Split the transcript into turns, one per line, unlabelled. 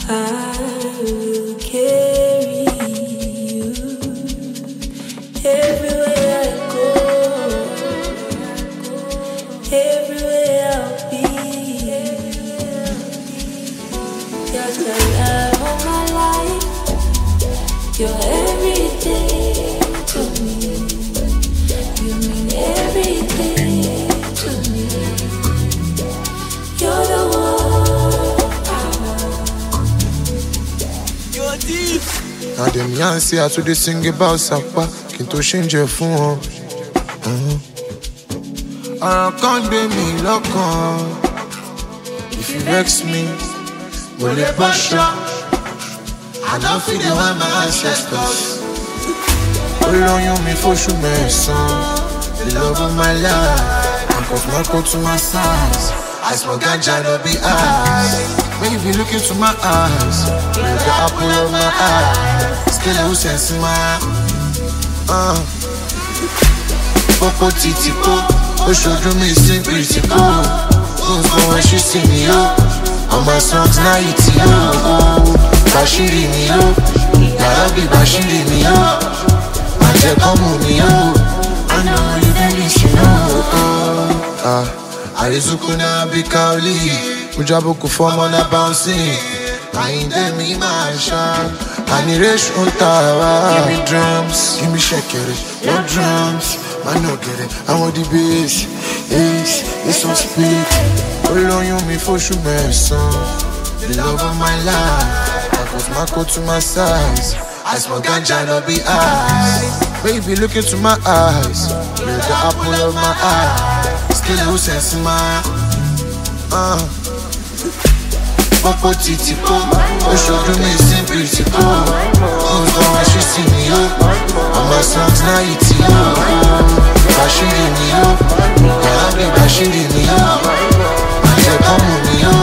I will carry you everywhere I go, everywhere I'll be. You're the love of my life. You're everything to me. You mean everything to me. You're the one I want. You're deep.
Now them young say I to they sing about Sapa. Kinto change your phone. I can't be me lock on. If you vex me, will it push up? I don't feel the one my ancestors. Hold on you me for sure, my son. The love of my life. I'm cause my coat to my size. I smoke ganja, no be eyes. When you be looking to my eyes, you're the apple of my eye. Still a sense in my Popo titipo, oh show me sing pretty cool. Who's the when she see me up? All my songs now it's you. Bashiri me up, gotta be bashiri me up. Magic come on me up. I know you really should know. Arizukuna be kauli, mujabu kufomo na bouncing. Ainde mi masha, aniresh untawa. Give me drums, give me shakere, no drums. Man no get it, I want the bass. It's on speed. Hold on you me for sure, my son. The love of my life. I put my coat to my size. I smoke ganja, no be eyes. Baby, look into my eyes. You're the apple of my eye. Still no sense in my Popo titipo, oh show me sing pretty cool. Who's the one she see me up? All my songs now it's you. Bashiri me up, gotta be bashiri me up. Magic come on me up.